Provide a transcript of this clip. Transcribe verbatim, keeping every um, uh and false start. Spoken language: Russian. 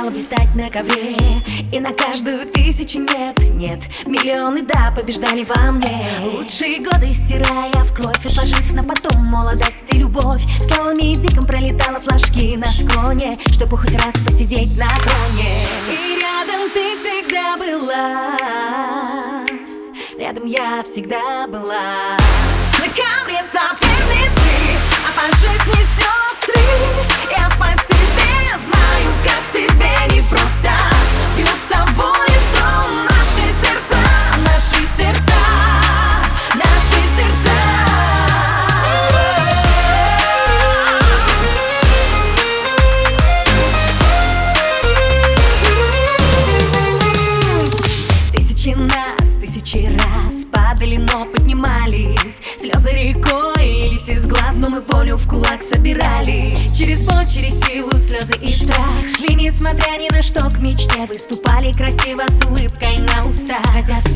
мечтала блистать на ковре, и на каждую тысячу нет, нет, миллионы, да, побеждали во мне. Лучшие годы стирая в кровь, отложив на потом молодость и любовь. Словами диком пролетала флажки на склоне, чтобы хоть раз посидеть на троне. И рядом ты всегда была, рядом я всегда была. На ковре соперницы, а по жизни сестры. Я по себе знаю, как тебе непросто. Бьются в унисон наши сердца, наши сердца, наши сердца. Тысячи нас, тысячи раз падали, но поднимались. Слезы рекой лились из глаз, но мы волю в кулак собирали. Через боль, через силу, слезы и страх шли, несмотря ни на что, к мечте. Выступали красиво с улыбкой на устах, хотя все